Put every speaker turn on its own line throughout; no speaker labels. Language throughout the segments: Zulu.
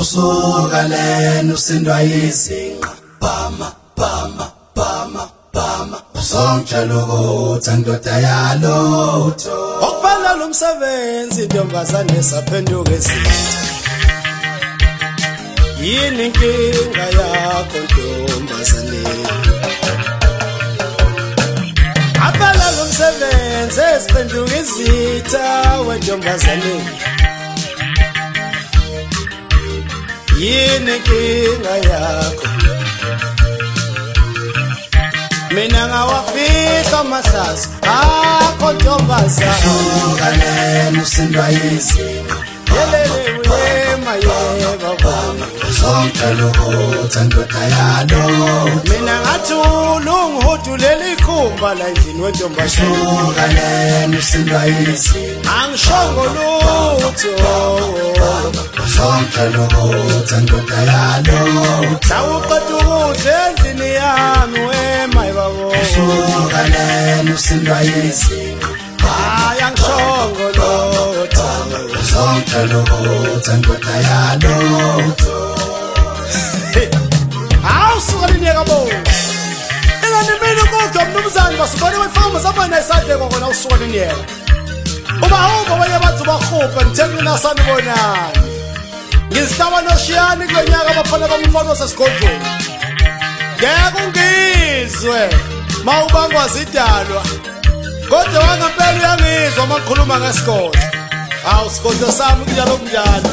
usuka lena usindwa izinqa bama bama bama bama uzongitshela ukuthi andoda yalutho
okubhala lo msebenzi intombazane saphenduka ezinqa yini inkinga yakho ntombazane abhala lo msebenzi esiphenduka izitha wentombazane yini inkinga yakho mina ngawafihla amahlazo akho ntombazane
usuka lena usindwa izinqa
yelele uyema yeba baba
uzongitshela ukuthi andoda yalutho
mina ngathi ulungihudulele ikhumba la endlini wentombazane
usuka lena usindwa izinqa
angishongo lutho
uzongitshela ukuthi andoda yalutho
sawuqeda ukudla endlini yami wema yebabo
usuka lena usindwa izinqa
hayi angishongo lutho
uzongitshela ukuthi andoda yalutho
awusuka linyeka bo ingani mina kodwa mnumzane basibone wefama sabona isande kokona usuka linyeka uba wenye abantu bahuphe ngithekile nasanibonani ngizitaba noshiyani kulenyaka abafana bamfana sesigodlweni ngeke ungizwe mawubangwa zidalwa kodwa wangempela uyangizwa makhuluma ngesigodlo hawu sigodlo sami kunjalo kunjalo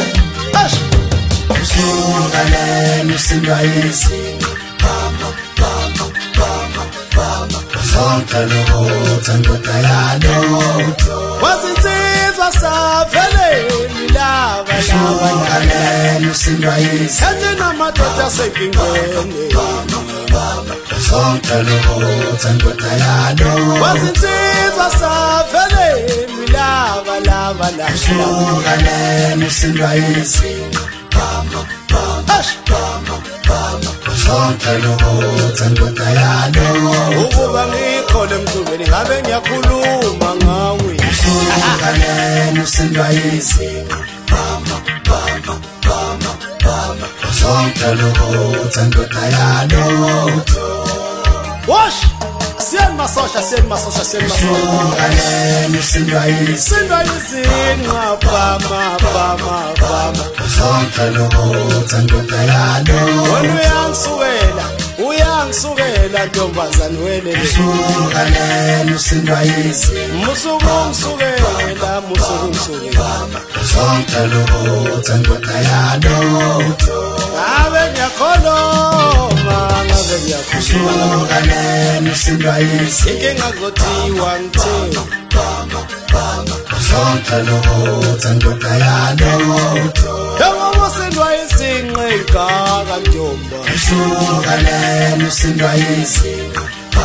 usuka lena usindwa izinqa bama bama bama bama uzongitshela ukuthi andoda yalutho
wazinsizwa saveleni lava
usuka lena usindwa izinqa
ethi namadoda asenkingeni
uzongitshela ukuthi andoda yalutho
wazinsizwa saveleni lava
usuka lena usindwa izinqa bama bama bama bama uzongitshela ukuthi andoda yalutho
ukuba ngikhole emculweni ngabe ngiyakhuluma ngawe
usuka lena usindwa izinqa bama bama bama bama uzongitshela ukuthi andoda yalutho
wash siyeni masosha
usuka lena usindwa izinqa
sindwa izinqa bama
uzongitshela ukuthi andoda yalutho
wena uyangisukela ntombazane welele
usuka lena usindwa izinqa
musuku ngisukela
uzongitshela ukuthi andoda yalutho
ngabe ngiyakhuluma
usuka lena usindwa izinqa
inkinga kuzothiwa ngithe
uzongitshela ukuthi andoda yalutho
njengoba usindwa izinqa igaka ntomba
usuka lena usindwa izinqa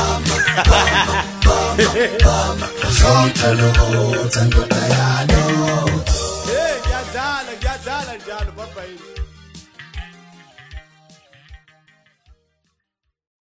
uzongitshela ukuthi andoda yalutho
ngiyadlala njalo baba yini